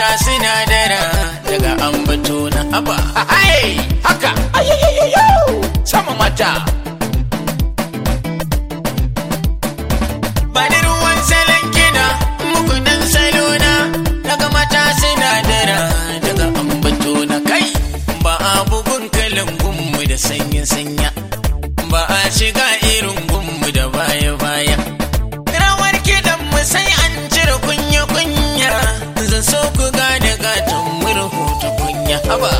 sinadara daga ambato na haba haka sama mata bani ruwan salon kina muku dan salona daga mata sinadara daga ambato na kai ba a bugun kalan gunmu da sanya ba a shiga irin gunmu da baya rawar kidan mu sai an cire kunya zan so ku gane gatan murhu ta kunya haba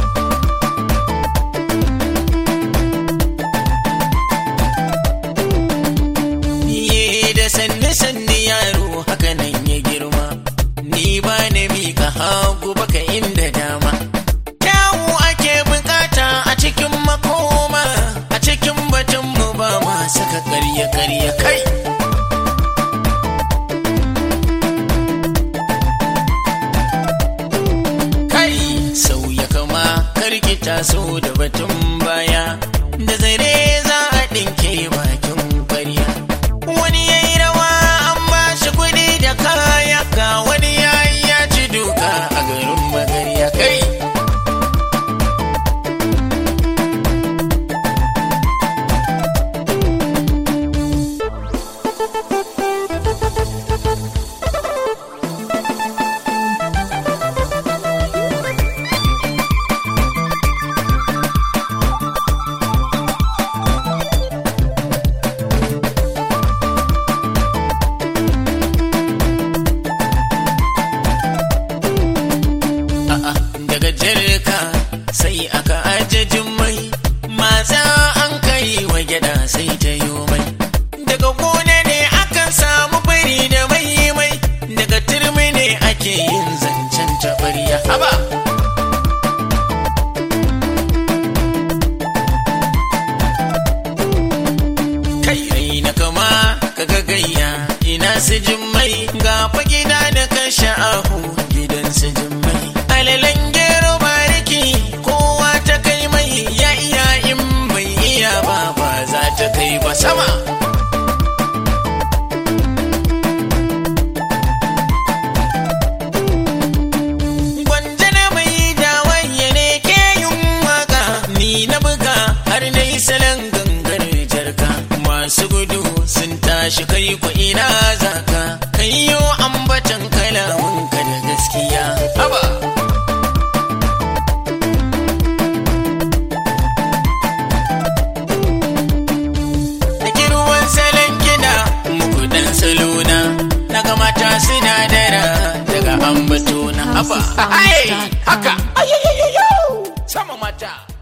sanni yaro haka nan ya girma ni ba na mika hagu baka inda dama kyawu ake bukata a cikin makoma a cikin batun mu ba ma saka karya kai sauya kama karkita so da batun baya da zare za a dinke bakin ƙwarya wani yayi rawa an ba shi kuɗi da kaya ga wani yayi ya ci duka a garin magarya kai daga jirka sai aka ajejin mai maza an kai wa gyada sai ta yi mai daga gona ne akan samu bari da mai daga turmi ne ake yin zancen taɓarya haba kai rai na kama kaga gayya ina su jin mai ga fa gida da kashe ahu gidan su jin mai alalan gero bariki kowa ta kai mai ya iya in bai iya ba za ta kai ba sama gwanjana mai dawaye ne ke yin waka ni na buga har na yi salon gangar jarka masu gudu sun tashi kai ku ina zaka kai yo ambatan kalamunka da gaskiya haba salona daga mata sinadara daga ambato na haba haka sama mata